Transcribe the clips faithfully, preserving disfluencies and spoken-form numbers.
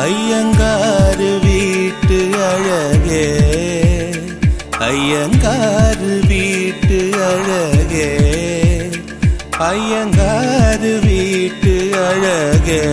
ஐயங்காரு வீட்டு அழகே, ஐயங்காரு வீட்டு அழகே, ஐயங்காரு வீட்டு அழகே.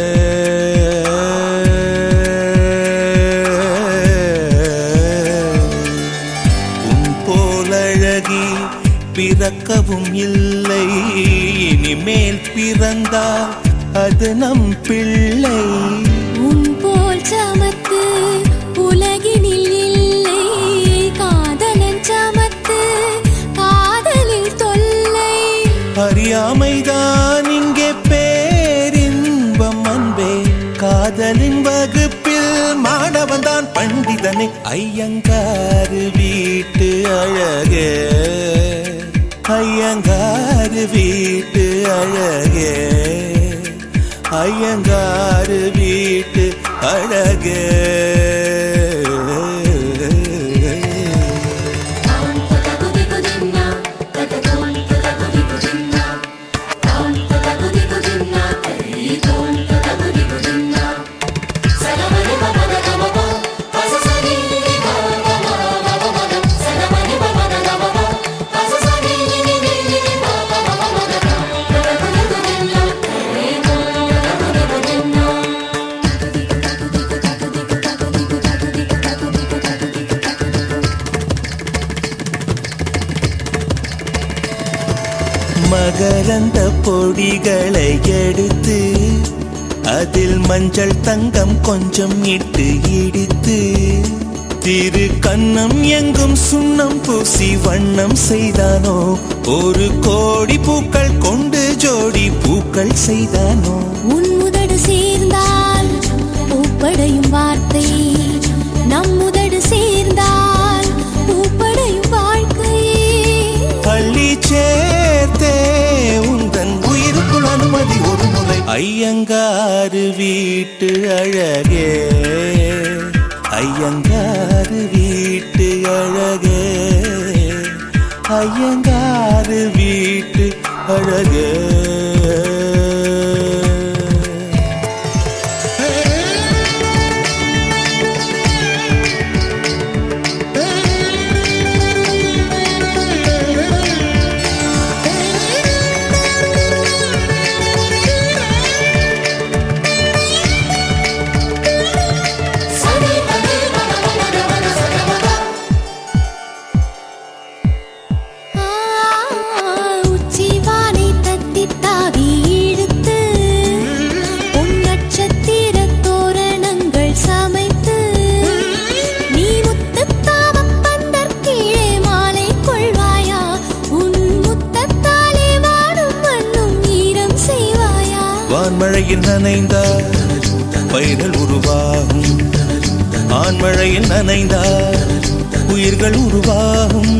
உன் போலழகி பிறக்கவும் இல்லை, இனிமேல் பிறந்தால் அது நம் பிள்ளை. உன் போல் சமத்து உலகினில் இல்லை, காதலன் சமத்து காதலில் தொல்லை. அறியாமைதான் இங்கே பேரின்பம் அன்பே, காதலின் வகுப்பில் மாணவன் தான் பண்டிதனே. ஐயங்காரு வீட்டு அழகே, ஐயங்காரு வீட்டு அழகே, ஐயங்காரு வீட்டு அழகே. மகரந்த பொடிகளை எடுத்து அதில் மஞ்சள் தங்கம் கொஞ்சம் இட்டு இடித்து, திரு கண்ணம் எங்கும் சுண்ணம் பூசி வண்ணம் செய்தானோ, ஒரு கோடி பூக்கள் கொண்டு ஜோடி பூக்கள் செய்தானோ. உன் முதடு சேர்ந்தால் பூப்படையும் வார்த்தை, நம் முதடு சேர்ந்தால் பூப்படையும் வாழ்க்கை. பள்ளி சேர்த்தே உந்தன் உயிருக்குள் அனுமதி ஒரு முறை. ஐயங்காரு வீட்டு அழகே, ஐயங்காரு வீட்டு அழகே, ஐயங்காரு வீட்டு அழகே. ஆண்மழையில் நனைந்தால் பயிர்கள் உருவாகும், ஆண்மழையில் நனைந்தால் உயிர்கள் உருவாகும்.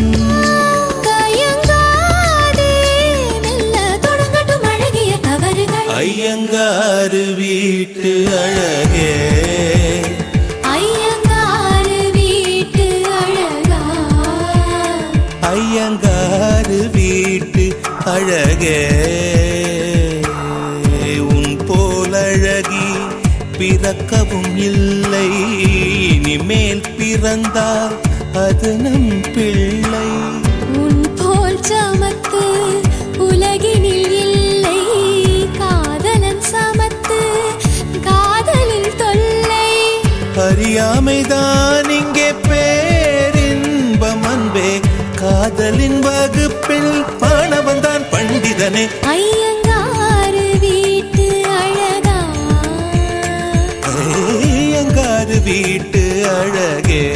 ஐயங்காரு வீட்டு அழகே, ஐயங்காரு வீட்டு அழகா, ஐயங்காரு வீட்டு அழகே. உன் போலழகி பிறக்கவும் இல்லை, இனிமேல் பிறந்தால் அது நம் பிள்ளை. உன் போல் சமத்து உலகினில் இல்லை, காதலன் சமத்து காதலில் தொல்லை. அறியாமைதான் இங்கே பேரின்பம் அன்பே, காதலின் வகுப்பில் மாணவன் தான் பண்டிதனே. ஐயங்காரு வீட்டு அழகா, ஐயங்காரு வீட்டு அழகே.